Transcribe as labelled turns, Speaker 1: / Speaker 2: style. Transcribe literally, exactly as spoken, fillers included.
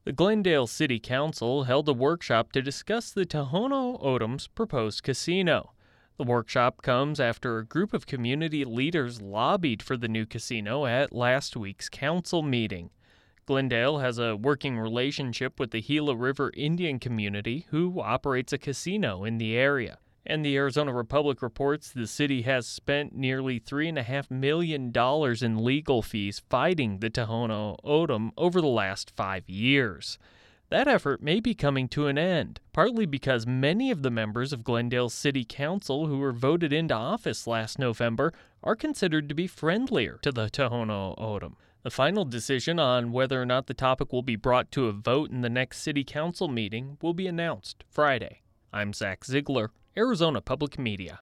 Speaker 1: The Glendale City Council held a workshop to discuss the Tohono O'odham's proposed casino. The workshop comes after a group of community leaders lobbied for the new casino at last week's council meeting. Glendale has a working relationship with the Gila River Indian community, who operates a casino in the area. And the Arizona Republic reports the city has spent nearly three point five million dollars in legal fees fighting the Tohono O'odham over the last five years. That effort may be coming to an end, partly because many of the members of Glendale City Council who were voted into office last November are considered to be friendlier to the Tohono O'odham. The final decision on whether or not the topic will be brought to a vote in the next City Council meeting will be announced Friday. I'm Zach Ziegler, Arizona Public Media.